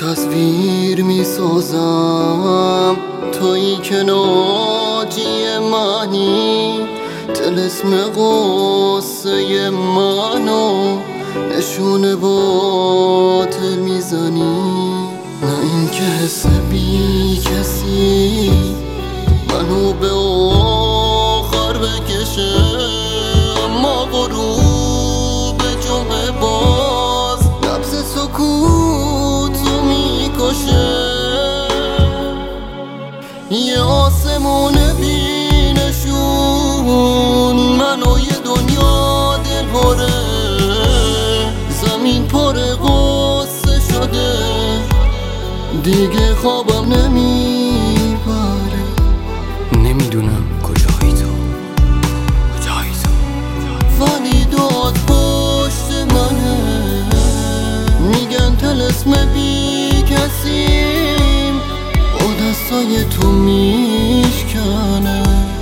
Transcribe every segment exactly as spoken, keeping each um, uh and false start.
تصویر می سازم تویی که ناجی منی، طلسم غصه منو نشون باطل میزنی. نه این که حس بی کسی منو به آخر بکشه، اما غروب جمعه باز نبض سکوتو میکشه. یه آسمون بی نشون منو یه دنیا دل پره، زمین پر غصه شده دیگه خوابم نمیبره. نمیدونم کجایی تو، کجایی تو، ولی داد پشت منه، میگن طلسم بی کسیم با دستای تو میشکنه.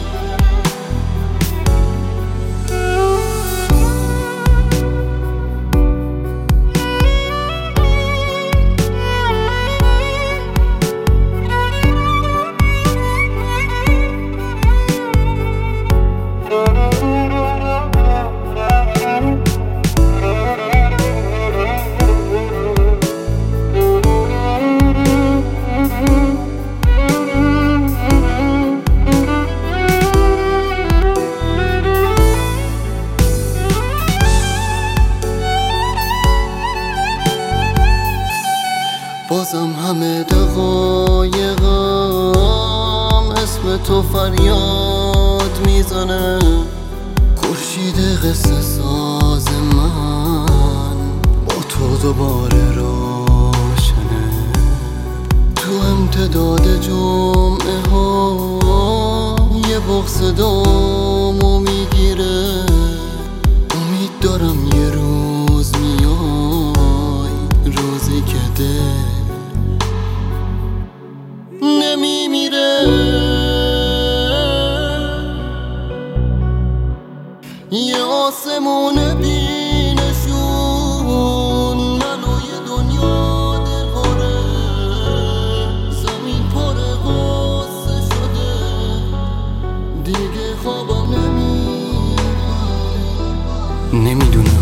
بازم همه دقایقم اسم تو فریاد میزنه. خورشید قصه ساز من با تو دوباره روشنه. تو امتداد جمعه ها یه بغض دامو میگیره. امید دارم یه روز میای، روزی که دل نمیمیره. یه آسمون بی نشون منو یه دنیا دل پره، زمین پر غصه شده دیگه خوابم نمیبره. نمیدونم